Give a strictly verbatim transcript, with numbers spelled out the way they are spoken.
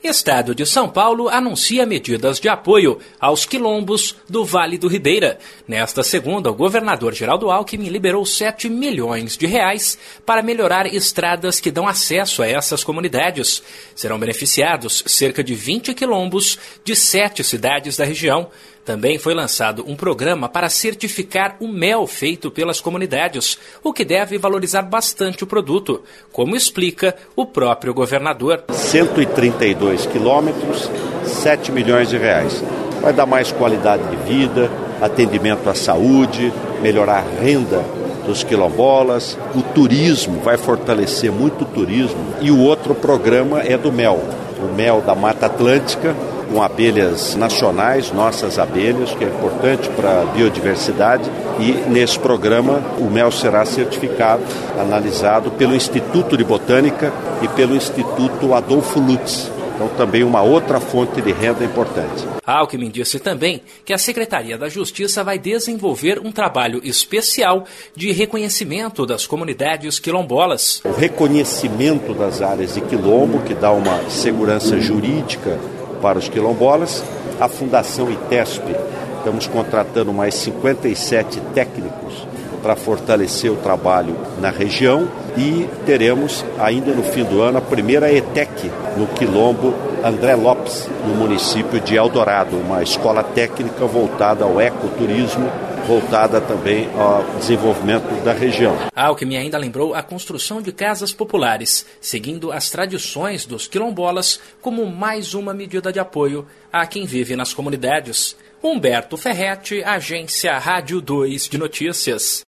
Estado de São Paulo anuncia medidas de apoio aos quilombos do Vale do Ribeira. Nesta segunda, o governador Geraldo Alckmin liberou sete milhões de reais para melhorar estradas que dão acesso a essas comunidades. Serão beneficiados cerca de vinte quilombos de sete cidades da região. Também foi lançado um programa para certificar o mel feito pelas comunidades, o que deve valorizar bastante o produto, como explica o próprio governador. cento e trinta e dois quilômetros, sete milhões de reais. Vai dar mais qualidade de vida, atendimento à saúde, melhorar a renda dos quilombolas, o turismo, vai fortalecer muito o turismo. E o outro programa é do mel, o mel da Mata Atlântica, com abelhas nacionais, nossas abelhas, que é importante para a biodiversidade. E nesse programa o mel será certificado, analisado pelo Instituto de Botânica e pelo Instituto Adolfo Lutz. Então também uma outra fonte de renda importante. Alckmin disse também que a Secretaria da Justiça vai desenvolver um trabalho especial de reconhecimento das comunidades quilombolas. O reconhecimento das áreas de quilombo, que dá uma segurança jurídica para os quilombolas, a Fundação ITESP, estamos contratando mais cinquenta e sete técnicos para fortalecer o trabalho na região e teremos ainda no fim do ano a primeira ETEC no quilombo André Lopes, no município de Eldorado, uma escola técnica voltada ao ecoturismo, voltada também ao desenvolvimento da região. Alckmin ainda lembrou a construção de casas populares, seguindo as tradições dos quilombolas, como mais uma medida de apoio a quem vive nas comunidades. Humberto Ferretti, Agência Rádio dois de Notícias.